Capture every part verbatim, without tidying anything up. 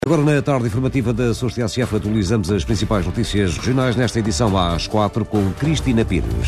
Agora, na tarde informativa da Açores T S F, atualizamos as principais notícias regionais nesta edição às quatro com Cristina Pires.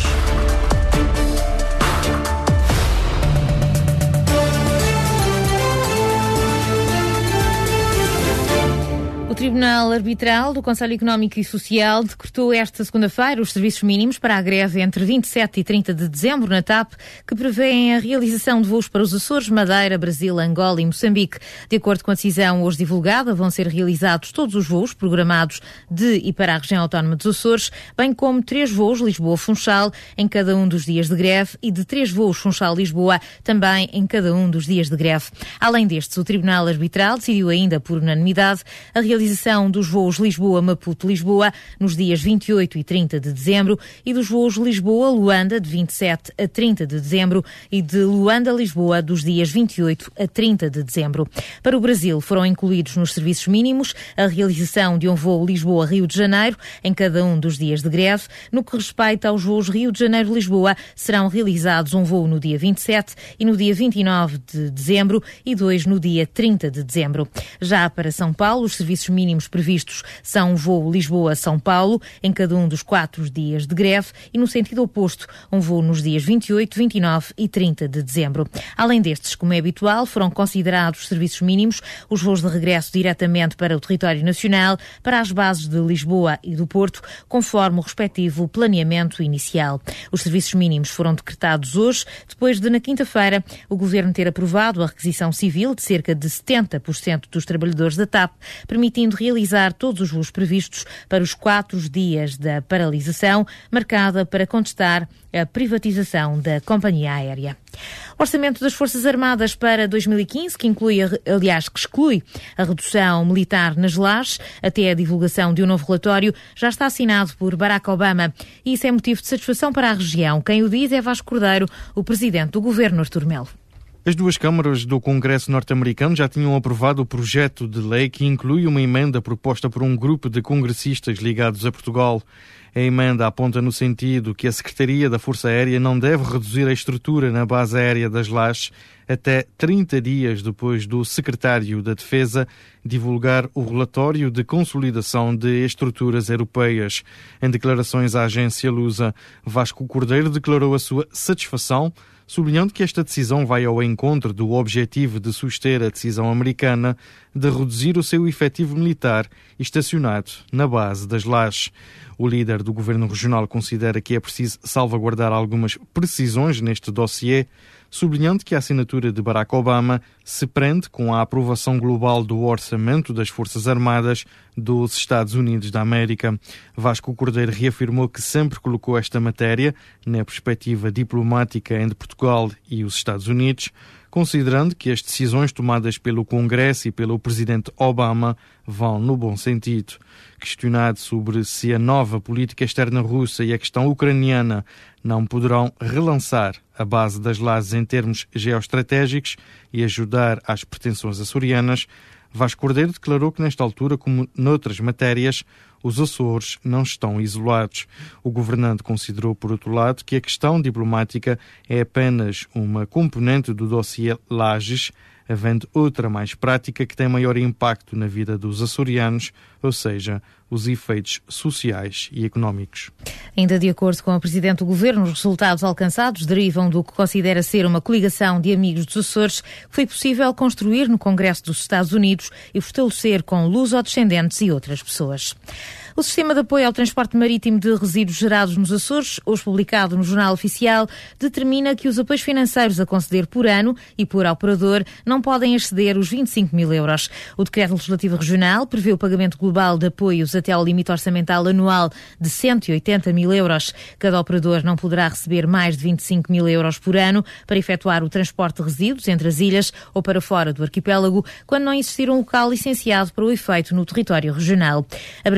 O Tribunal Arbitral do Conselho Económico e Social decretou esta segunda-feira os serviços mínimos para a greve entre vinte e sete e trinta de dezembro na TAP, que prevêem a realização de voos para os Açores, Madeira, Brasil, Angola e Moçambique. De acordo com a decisão hoje divulgada, vão ser realizados todos os voos programados de e para a região autónoma dos Açores, bem como três voos Lisboa-Funchal em cada um dos dias de greve e de três voos Funchal-Lisboa também em cada um dos dias de greve. Além destes, o Tribunal Arbitral decidiu ainda por unanimidade a realização dos voos Lisboa-Maputo-Lisboa nos dias vinte e oito e trinta de dezembro e dos voos Lisboa-Luanda de vinte e sete a trinta de dezembro e de Luanda-Lisboa dos dias vinte e oito a trinta de dezembro. Para o Brasil foram incluídos nos serviços mínimos a realização de um voo Lisboa-Rio de Janeiro em cada um dos dias de greve. No que respeita aos voos Rio de Janeiro-Lisboa, serão realizados um voo no dia vinte e sete e no dia vinte e nove de dezembro e dois no dia trinta de dezembro. Já para São Paulo, os serviços mínimos previstos são um voo Lisboa-São Paulo em cada um dos quatro dias de greve e, no sentido oposto, um voo nos dias vinte e oito, vinte e nove e trinta de dezembro. Além destes, como é habitual, foram considerados serviços mínimos os voos de regresso diretamente para o território nacional, para as bases de Lisboa e do Porto, conforme o respectivo planeamento inicial. Os serviços mínimos foram decretados hoje, depois de, na quinta-feira, o Governo ter aprovado a requisição civil de cerca de setenta por cento dos trabalhadores da TAP, permitindo realizar todos os voos previstos para os quatro dias da paralisação, marcada para contestar a privatização da companhia aérea. O orçamento das Forças Armadas para dois mil e quinze, que inclui, aliás, que exclui a redução militar nas lajes, até a divulgação de um novo relatório, já está assinado por Barack Obama. E isso é motivo de satisfação para a região. Quem o diz é Vasco Cordeiro, o presidente do Governo, Artur Melo. As duas câmaras do Congresso norte-americano já tinham aprovado o projeto de lei que inclui uma emenda proposta por um grupo de congressistas ligados a Portugal. A emenda aponta no sentido que a Secretaria da Força Aérea não deve reduzir a estrutura na base aérea das Lajes até trinta dias depois do Secretário da Defesa divulgar o relatório de consolidação de estruturas europeias. Em declarações à agência Lusa, Vasco Cordeiro declarou a sua satisfação, sublinhando que esta decisão vai ao encontro do objetivo de suster a decisão americana de reduzir o seu efetivo militar estacionado na base das Lajes. O líder do Governo Regional considera que é preciso salvaguardar algumas precisões neste dossiê, sublinhando que a assinatura de Barack Obama se prende com a aprovação global do orçamento das Forças Armadas dos Estados Unidos da América. Vasco Cordeiro reafirmou que sempre colocou esta matéria na perspectiva diplomática entre Portugal e os Estados Unidos, considerando que as decisões tomadas pelo Congresso e pelo presidente Obama vão no bom sentido. Questionado sobre se a nova política externa russa e a questão ucraniana não poderão relançar a base das Lajes em termos geoestratégicos e ajudar às pretensões açorianas, Vasco Cordeiro declarou que nesta altura, como noutras matérias, os Açores não estão isolados. O governante considerou, por outro lado, que a questão diplomática é apenas uma componente do dossiê Lajes, havendo outra mais prática que tem maior impacto na vida dos açorianos, ou seja, os efeitos sociais e económicos. Ainda de acordo com a Presidente do Governo, os resultados alcançados derivam do que considera ser uma coligação de amigos dos Açores que foi possível construir no Congresso dos Estados Unidos e fortalecer com luso-descendentes e outras pessoas. O Sistema de Apoio ao Transporte Marítimo de Resíduos Gerados nos Açores, hoje publicado no Jornal Oficial, determina que os apoios financeiros a conceder por ano e por operador não podem exceder os vinte e cinco mil euros. O Decreto Legislativo Regional prevê o pagamento global de apoios até ao limite orçamental anual de cento e oitenta mil euros. Cada operador não poderá receber mais de vinte e cinco mil euros por ano para efetuar o transporte de resíduos entre as ilhas ou para fora do arquipélago, quando não existir um local licenciado para o efeito no território regional. Abrangido por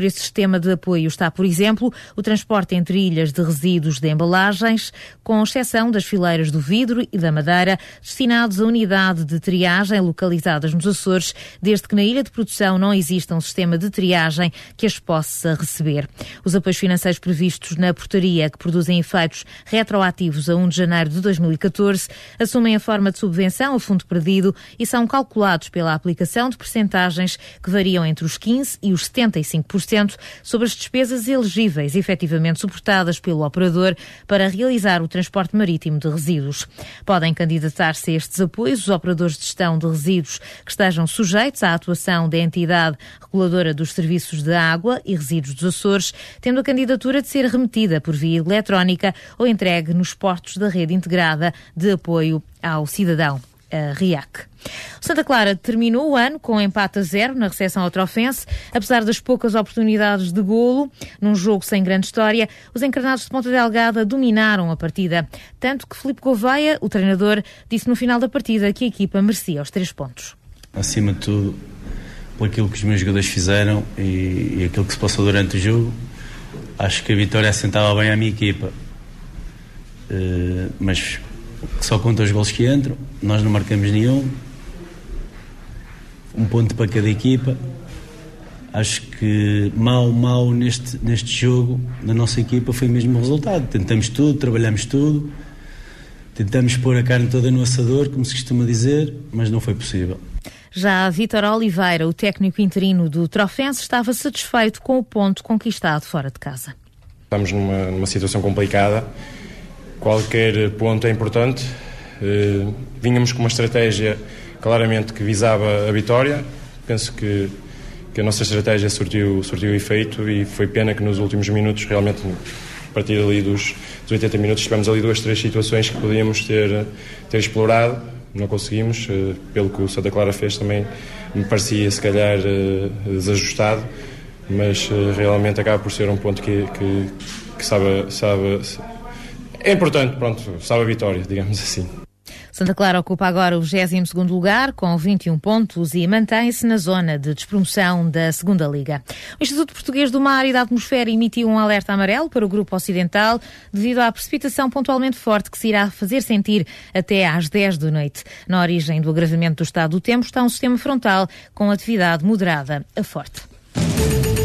esse sistema de apoio está, por exemplo, o transporte entre ilhas de resíduos de embalagens, com exceção das fileiras do vidro e da madeira, destinados à unidade de triagem localizadas nos Açores, desde que na ilha de produção não exista um sistema de triagem que as possa receber. Os apoios financeiros previstos na portaria, que produzem efeitos retroativos a primeiro de janeiro de dois mil e catorze, assumem a forma de subvenção a fundo perdido e são calculados pela aplicação de percentagens que variam entre os quinze por cento e os setenta e cinco por cento sobre as despesas elegíveis efetivamente suportadas pelo operador para realizar o transporte marítimo de resíduos. Podem candidatar-se a estes apoios os operadores de gestão de resíduos que estejam sujeitos à atuação da entidade reguladora dos serviços de água e resíduos dos Açores, tendo a candidatura de ser remetida por via eletrónica ou entregue nos postos da rede integrada de apoio ao cidadão, a RIAC. O Santa Clara terminou o ano com um empate a zero na recepção ao Trofense. Apesar das poucas oportunidades de golo, num jogo sem grande história, os encarnados de Ponta Delgada dominaram a partida. Tanto que Filipe Gouveia, o treinador, disse no final da partida que a equipa merecia os três pontos. Acima de tudo, por aquilo que os meus jogadores fizeram e, e aquilo que se passou durante o jogo, acho que a vitória assentava bem à minha equipa. Uh, mas só conta os golos que entram, nós não marcamos nenhum, um ponto para cada equipa. Acho que mal, mal neste, neste jogo na nossa equipa foi mesmo o resultado. Tentamos tudo, trabalhamos tudo, tentamos pôr a carne toda no assador, como se costuma dizer, mas não foi possível. Já Vítor Oliveira, o técnico interino do Trofense, estava satisfeito com o ponto conquistado fora de casa. Estamos numa, numa situação complicada. Qualquer ponto é importante. Uh, vínhamos com uma estratégia claramente que visava a vitória. Penso que, que a nossa estratégia surtiu, surtiu efeito e foi pena que nos últimos minutos, realmente a partir ali dos, dos oitenta minutos, tivemos ali duas, três situações que podíamos ter, ter explorado. Não conseguimos, uh, pelo que o Santa Clara fez também me parecia se calhar uh, desajustado, mas uh, realmente acaba por ser um ponto que, que, que sabe, sabe é importante, pronto, sabe a vitória, digamos assim. Santa Clara ocupa agora o vigésimo segundo lugar com vinte e um pontos e mantém-se na zona de despromoção da segunda Liga. O Instituto Português do Mar e da Atmosfera emitiu um alerta amarelo para o Grupo Ocidental devido à precipitação pontualmente forte que se irá fazer sentir até às dez da noite. Na origem do agravamento do estado do tempo está um sistema frontal com atividade moderada a forte.